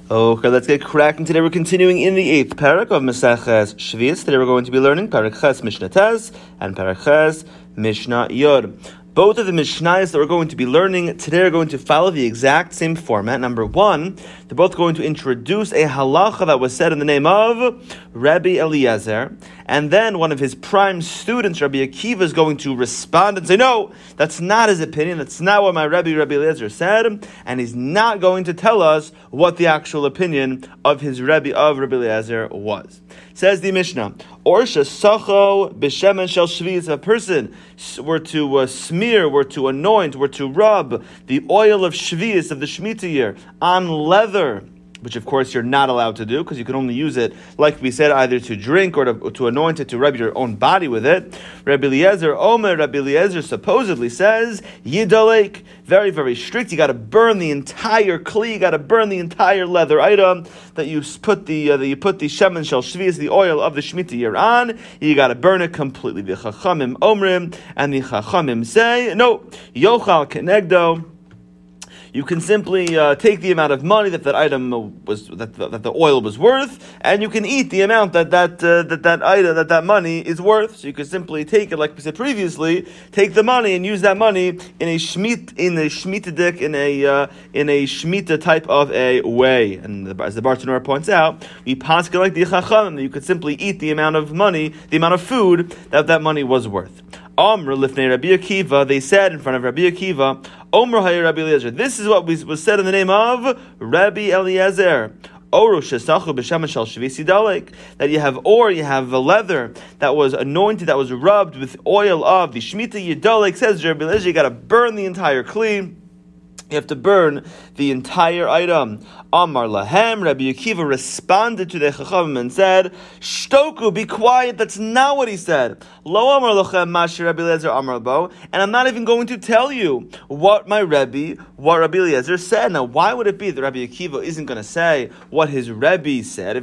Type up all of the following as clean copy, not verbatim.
Okay, let's get cracking. Today we're continuing in the 8th parak of Maseches Shvius. Today we're going to be learning Parak Ches Mishnah Tez and Parak Ches Mishnah Yod. Both of the Mishnayos that we're going to be learning today are going to follow the exact same format. Number one, they're both going to introduce a halacha that was said in the name of Rabbi Eliezer, and then one of his prime students, Rabbi Akiva, is going to respond and say, no, that's not his opinion, that's not what my Rabbi Eliezer said, and he's not going to tell us what the actual opinion of his Rabbi Eliezer was. Says the Mishnah, Or shesacho b'shemen shel shvius, if a person were to smear, were to anoint, were to rub the oil of shvius, of the Shemitah year, on leather, which of course you're not allowed to do, because you can only use it, like we said, either to drink or to anoint it, to rub your own body with it. Rabbi Eliezer supposedly says, Yidalek, very, very strict. You got to burn the entire kli, you got to burn the entire leather item that you put the shemen shel shvius, the oil of the Shemitah year on. You got to burn it completely. The Chachamim omrim, and the Chachamim say, no, yochal kenegdo. You can simply take the amount of money that item was, that the oil was worth, and you can eat the amount that money is worth. So you can simply take it, like we said previously, take the money and use that money in a shemitah type of a way. And as the Bartanura points out, we paskin like the Chachamim that you could simply eat the amount of money, the amount of food that money was worth. Amr lifnei Rabbi Akiva, they said in front of Rabbi Akiva, Omer hay Rabbi Eliezer. This is what was said in the name of Rabbi Eliezer. That you have a leather that was anointed, that was rubbed with oil of the Shemitah Yidalek. Says Rabbi Eliezer, you got to burn the entire kli. You have to burn the entire item. Amar lahem, Rabbi Akiva responded to the Chachamim and said, Shtoku, be quiet, that's not what he said. Lo amar lachem mashi Rabbi Eliezer amar bo, and I'm not even going to tell you what Rabbi Eliezer said. Now, why would it be that Rabbi Akiva isn't going to say what his Rebbe said? If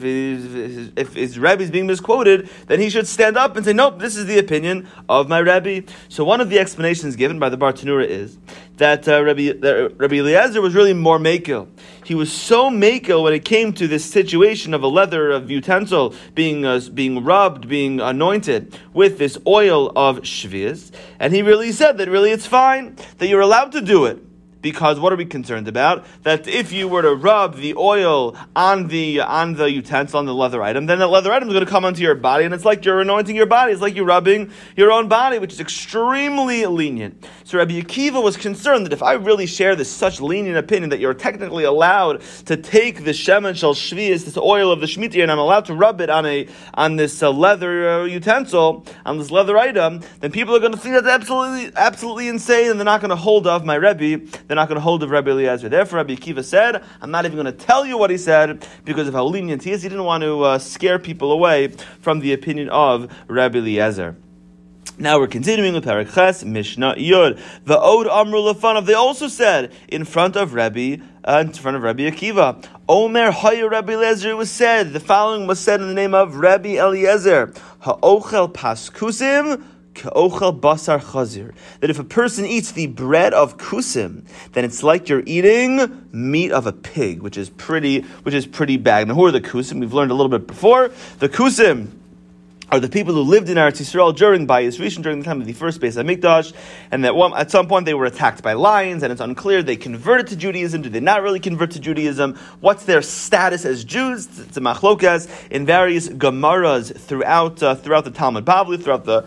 his Rebbe is being misquoted, then he should stand up and say, nope, this is the opinion of my Rebbe. So one of the explanations given by the Bartanura is that Rabbi Eliezer was really more mekel. He was so mekel when it came to this situation of a leather utensil being rubbed, being anointed with this oil of shvius, and he really said that really it's fine, that you're allowed to do it. Because what are we concerned about? That if you were to rub the oil on the utensil, on the leather item, then that leather item is going to come onto your body, and it's like you're anointing your body. It's like you're rubbing your own body, which is extremely lenient. So Rabbi Akiva was concerned that if I really share this such lenient opinion that you're technically allowed to take the shemen shel shvius, this oil of the Shemitah, and I'm allowed to rub it on this leather utensil, on this leather item, then people are going to think that's absolutely insane, and they're not going to hold of my Rebbe. They're not going to hold of Rabbi Eliezer. Therefore, Rabbi Akiva said, I'm not even going to tell you what he said because of how lenient he is. He didn't want to scare people away from the opinion of Rabbi Eliezer. Now we're continuing with Parak Ches Mishnah Yod. The Od Amru Lefanav. They also said in front of Rabbi Akiva. Omer Hayu Rabbi Eliezer. It was said. The following was said in the name of Rabbi Eliezer. Ha'ochel paskusim. Basar chazir. That if a person eats the bread of kusim, then it's like you're eating meat of a pig, which is pretty bad. Now, who are the kusim? We've learned a little bit before. The kusim are the people who lived in Eretz Yisrael during Bayis Rishon, during the time of the first Beis Hamikdash, and that at some point they were attacked by lions, and it's unclear they converted to Judaism. Did they not really convert to Judaism? What's their status as Jews? It's a machlokas in various gemaras throughout the Talmud Bavli,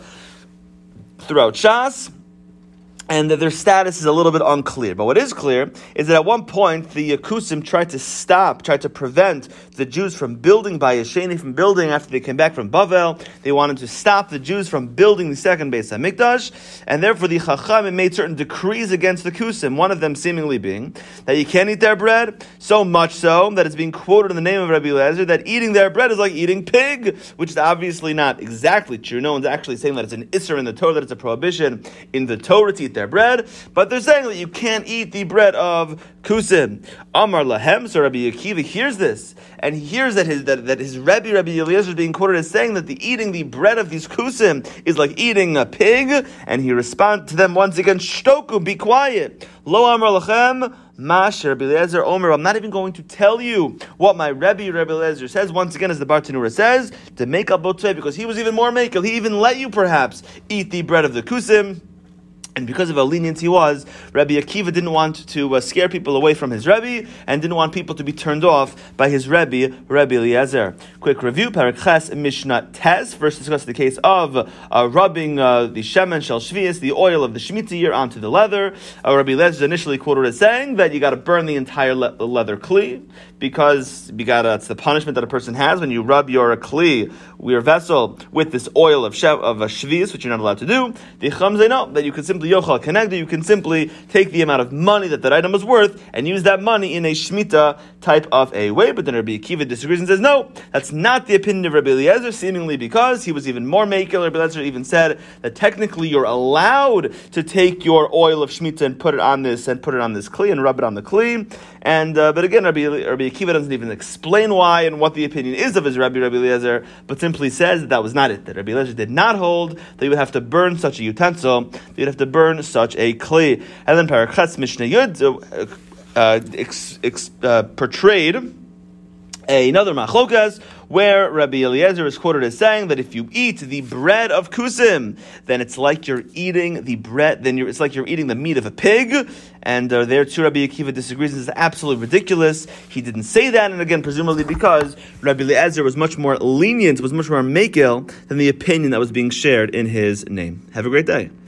throughout Shas, and that their status is a little bit unclear. But what is clear is that at one point the Kusim tried to prevent the Jews from building by Yesheni, from building after they came back from Bavel. They wanted to stop the Jews from building the second Beis Hamikdash, and therefore the Chachamim made certain decrees against the Kusim, one of them seemingly being that you can't eat their bread, so much so that it's being quoted in the name of Rabbi Eliezer that eating their bread is like eating pig, which is obviously not exactly true. No one's actually saying that it's an Isser in the Torah, that it's a prohibition in the Torah to eat their bread, but they're saying that you can't eat the bread of Kusim. Amar lahem, so Rabbi Akiva hears this, and he hears that his Rabbi Eliezer is being quoted as saying that eating the bread of these Kusim is like eating a pig, and he responds to them once again, Shtoku, be quiet. Lo amar lachem, Mash Rabbi Eliezer Omer. I'm not even going to tell you what my Rabbi Eliezer says. Once again, as the Bartanura says, to make up botzei, because he was even more makel. He even let you perhaps eat the bread of the kusim. And because of how lenient he was, Rabbi Akiva didn't want to scare people away from his Rebbe, and didn't want people to be turned off by his Rebbe, Rabbi Eliezer. Quick review, Parak Ches Mishnah Tes. First discuss the case of rubbing the Shemen Shel Shvius, the oil of the Shemitah year, onto the leather. Rabbi Eliezer initially quoted as saying that you got to burn the entire leather kli, because it's the punishment that a person has when you rub your kli, your vessel, with this oil of a Shvius, which you're not allowed to do. The Chacham say no, that you could simply yochal connect, you can simply take the amount of money that item was worth and use that money in a Shemitah type of a way. But then Rabbi Akiva disagrees and says, no, that's not the opinion of Rabbi Eliezer, seemingly because he was even more makel. Rabbi Eliezer even said that technically you're allowed to take your oil of Shemitah and put it on this kli and rub it on the kli. And but again, Rabbi Akiva doesn't even explain why and what the opinion is of his Rabbi Eliezer, but simply says that was not it. That Rabbi Eliezer did not hold that you would have to burn such a utensil, that you'd have to burn such a kli. And then Parakhatz Mishnah Yud portrayed another machlokas, where Rabbi Eliezer is quoted as saying that if you eat the bread of kusim, then it's like you're eating the bread. It's like you're eating the meat of a pig. And there too, Rabbi Akiva disagrees. This is absolutely ridiculous. He didn't say that, and again, presumably because Rabbi Eliezer was much more lenient, was much more makel than the opinion that was being shared in his name. Have a great day.